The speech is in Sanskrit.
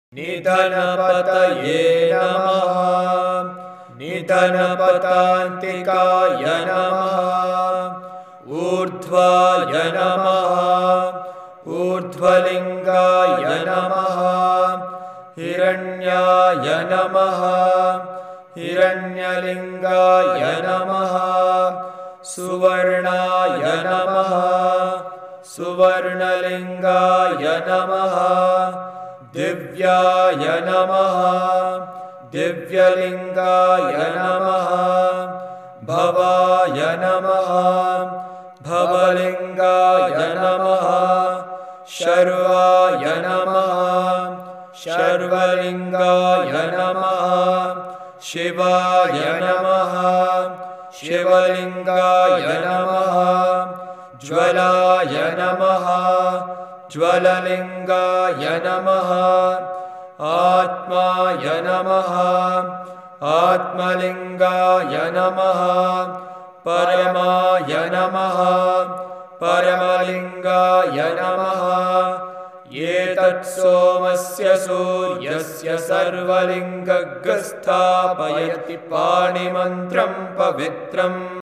निधनपतये नमः। निधनपतान्तिकाय नमः। ऊर्ध्वाय नमः। ऊर्ध्वलिङ्गाय नमः। हिरण्याय नमः। हिरण्यलिङ्गाय नमः। सुवर्णाय नमः। सुवर्णलिङ्गाय नमः। दिव्याय नमः। दिव्यलिङ्गाय नमः। भवाय नमः। भवलिङ्गाय नमः। शर्वाय नमः। शर्वलिङ्गाय नमः। शिवाय नमः। शिवलिङ्गाय नमः। ज्वलाय नमः। ज्वललिङ्गाय नमः। आत्माय नमः। आत्मलिङ्गाय नमः। परमाय नमः। परमलिङ्गाय नमः। एतत्सोमस्य सूर्यस्य सर्वलिङ्गग्रस्थापयति पाणिमन्त्रं पवित्रम्।